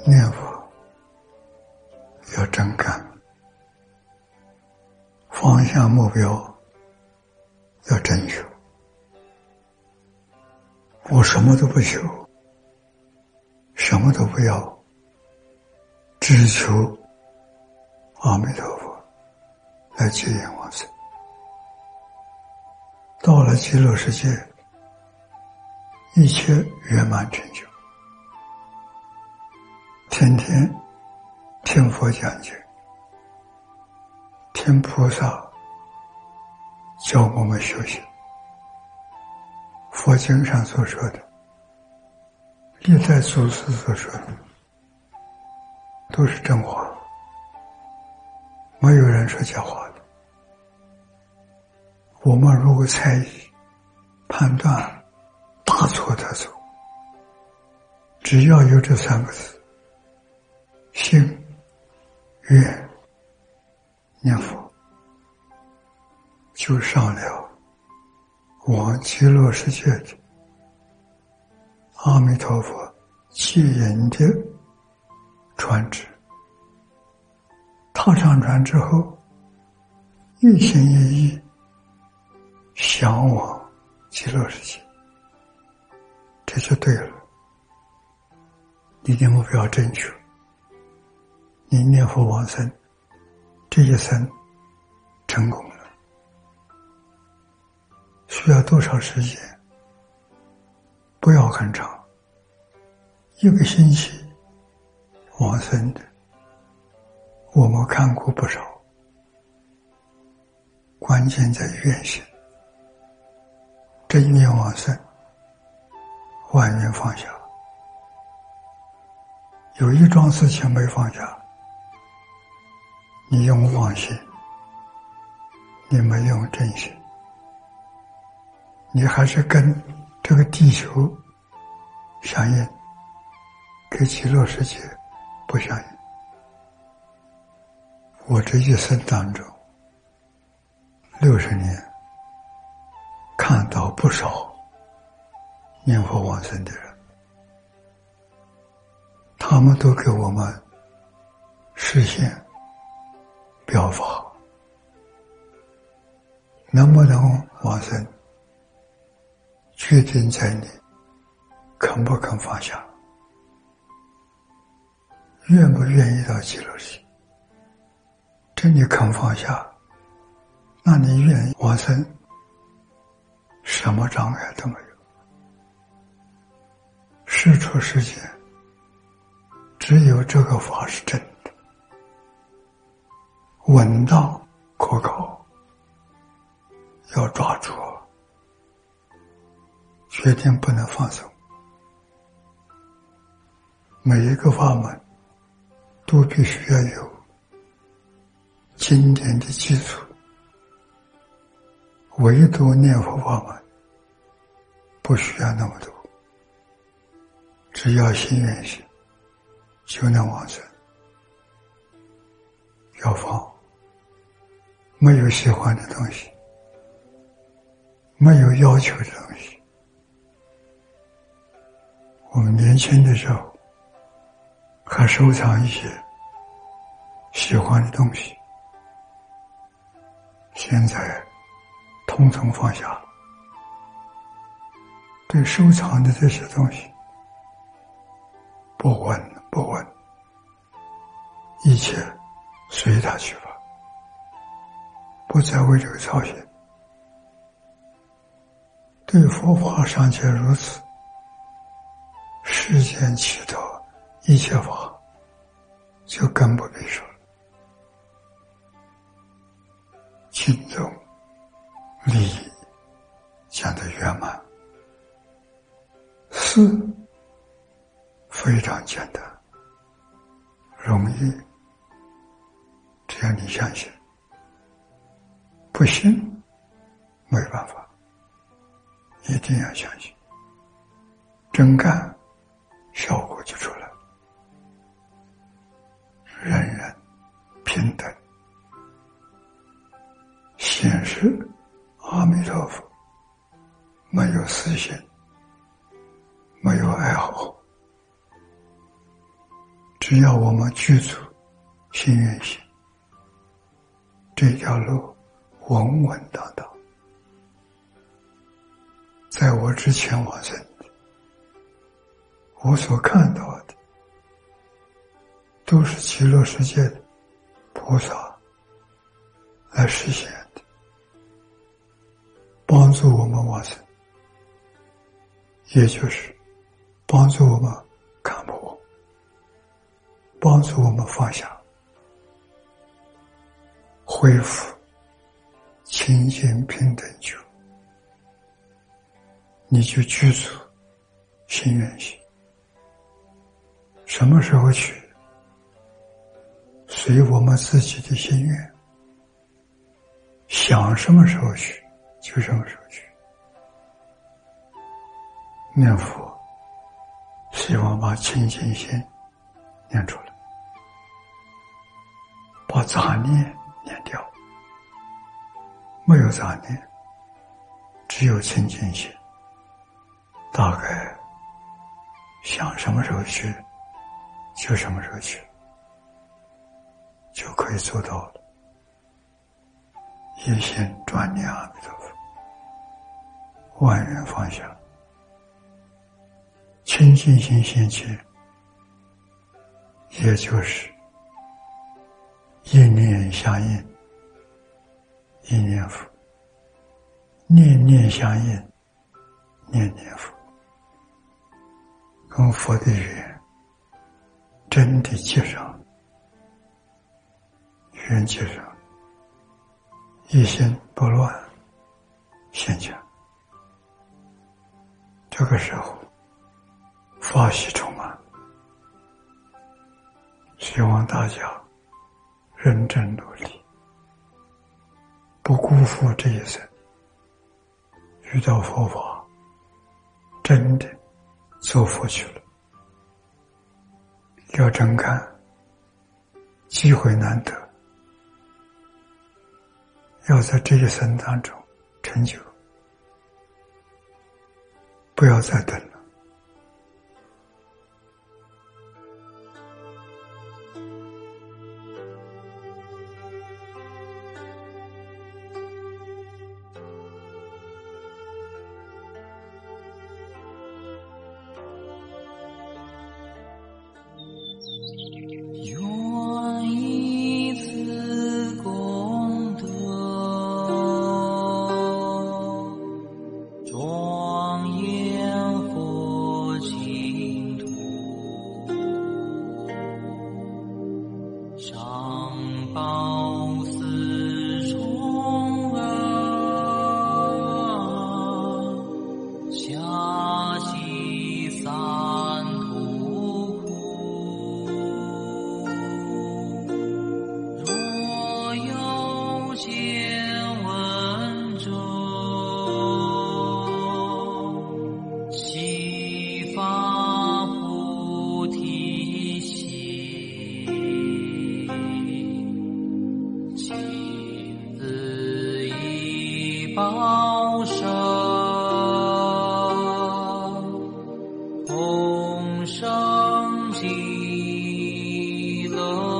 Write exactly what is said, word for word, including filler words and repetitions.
念佛要真干，方向目标要真求。我什么都不求，什么都不要，只求阿弥陀佛来接引往生。到了极乐世界，一切圆满成就。天天听佛讲经，听菩萨教我们修行。佛经上所说的，历代祖师所说的，都是真话，没有人说假话的。我们如果猜疑、判断，大错特错。只要有这三个字：信、愿、念佛，就上了往极乐世界的阿弥陀佛接引的船只。踏上船之后，一心一意向往极乐世界，这就对了。你的目标正确，你念佛往生，这一生成功了。需要多少时间？不要很长，一个星期往生的我们看过不少。关键在愿心，真愿往生，万愿放下。有一桩事情没放下，你用妄心，你没用真心，你还是跟这个地球相应，跟极乐世界不相应。我这一生当中，六十年，看到不少念佛往生的人，他们都给我们实现表法，能不能往生，决定在你肯不肯放下，愿不愿意到极乐世界。这你肯放下，那你愿意往生，什么障碍都没有。世出世间，只有这个法是真的，稳当可靠，要抓住，决定不能放松。每一个法门都必须要有经典的基础，唯独念佛法门不需要那么多，只要心愿心就能往生。要放，没有喜欢的东西，没有要求的东西。我们年轻的时候还收藏一些喜欢的东西，现在统统放下了。对收藏的这些东西不问不问，一切随他去吧，不再为这个操心。对佛法尚且如此，世间其他一切法就更不必说了。经中利益讲得圆满，事非常简单容易，只要你相信，不信没办法，一定要相信，真干效果就出来了。人人平等，显示阿弥陀佛没有私心，没有爱好， 只要我们具足心愿行，这条路稳稳当当。在我之前往生的，我所看到的都是极乐世界的菩萨来实现的，帮助我们往生，也就是帮助我们看破，帮助我们放下，恢复清净平等觉。你就具足心愿行，什么时候去，随我们自己的心愿，想什么时候去就什么时候去。念佛希望把清净心念出来，把杂念念掉，没有杂念，只有清净心。大概想什么时候去就什么时候去，就可以做到了。一心专念阿弥陀佛，万缘放下，清净心现前，也就是一念相应，一念佛；念念相应，念念佛。跟佛的缘真的接上，缘接上，一心不乱现前。这个时候法喜充满，希望大家认真努力，不辜负这一生，遇到佛法真的做佛去了。要真看，机会难得，要在这一生当中成就，不要再等了。 报身，同生极乐。